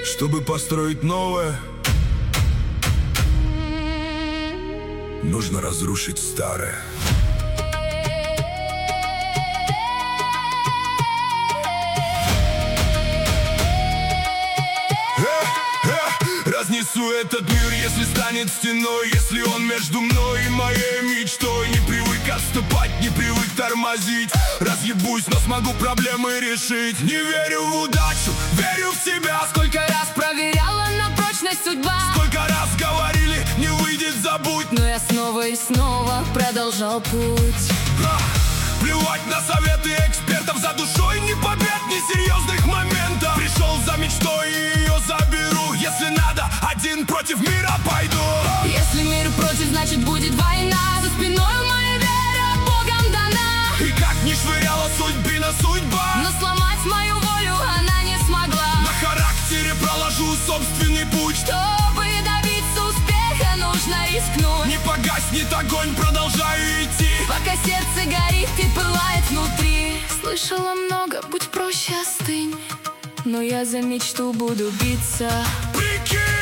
Чтобы построить новое, нужно разрушить старое. Разнесу этот мир, если станет стеной, если он между мной и моей мечтой. Не привык отступать, не привык тормозить. Разъебусь, но смогу проблемы решить. Не верю в удачу, верю в себя. Сколько раз проверяла на прочность судьба, Сколько раз говорили, не выйдет, забудь. но я снова и снова продолжал путь. Плевать на советы экспертов, за душой ни побед, ни серьезных моментов. Пришел за мечтой и ее заберу. Если надо, один против мира пойду. Если мир против, значит будет война. За спиной моя вера Богом дана. И как ни швыряла судьбина судьба, Но сломать мою волю она не смогла. на характере проложу собственный путь. Чтобы добиться успеха, нужно рискнуть. Не погаснет огонь, продолжаю идти. Пока сердце горит и пылает внутри. Слышала много, будь проще, остынь. Но я за мечту буду биться. Прикинь!